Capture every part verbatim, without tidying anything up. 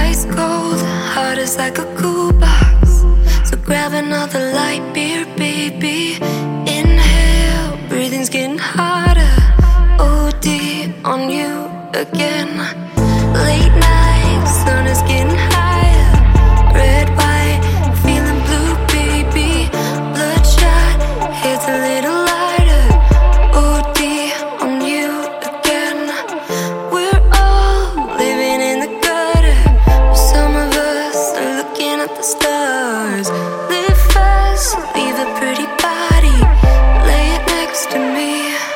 ice cold, heart is like a cool box. So grab another light beer, baby. Inhale, breathing's getting harder. O D on you again. Late night, sun is getting higher. Red, white, feeling blue, baby. Bloodshot, head's a little lighter. O D on you again. We're all living in the gutter. Some of us are looking at the stars. Live fast, leave a pretty body. Lay it next to me.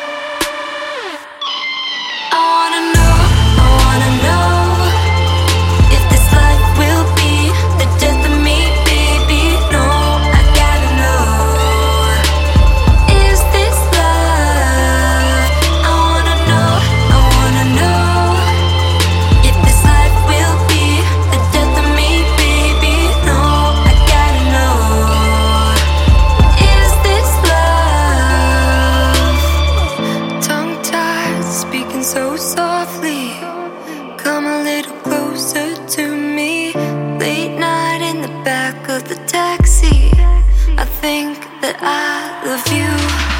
I wanna know, I wanna know if this life will be the death of me, baby. No, I gotta know. Is this love? I wanna know, I wanna know if this life will be the death of me, baby. No, I gotta know. Is this love? Tongue-tied, speaking so softly. Come a little closer to me. Late night in the back of the taxi. I think that I love you.